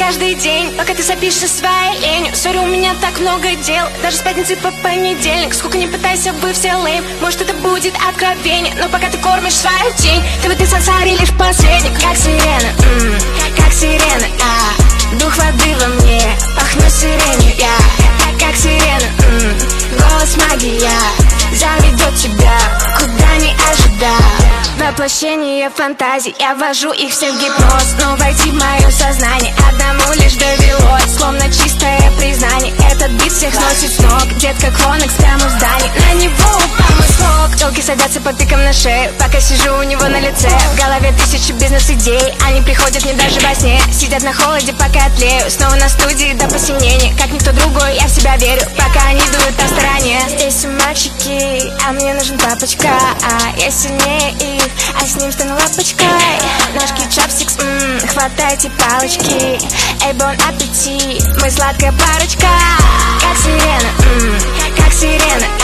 каждый день, пока ты сопишься своей ленью. Сори, у меня так много дел, даже с пятницы по понедельник. Сколько не пытайся, вы все лейм, может это будет откровение, но пока ты кормишь свою тень, ты в этой сансаре лишь посредник. Как сирена, как сирена, дух воды во мне, пахну сиренью я. Как сирена, голос магия заведет тебя, куда не ожидал. Воплощение фантазий, я ввожу их всех в гипноз. Но войти в мое сознание одному лишь довелось, словно чистое признание. Этот бит всех сносит с ног, детка Клонекс прямо в здании. На него упал мой слог, телки садятся по пикам на шею, пока сижу у него на лице. В голове тысячи бизнес-идей, они приходят мне даже во сне. Сидят на холоде, пока я тлею, снова на студии до посинения. Как никто другой, я в себя верю, пока они дуют о стороне. Здесь мальчики, а мне нужен папочка, я сильнее их, а с ним стану лапочкой. Ножки чопстикс, хватайте палочки. Эй, бон аппетит, мы сладкая парочка. Как сирена, как сирена,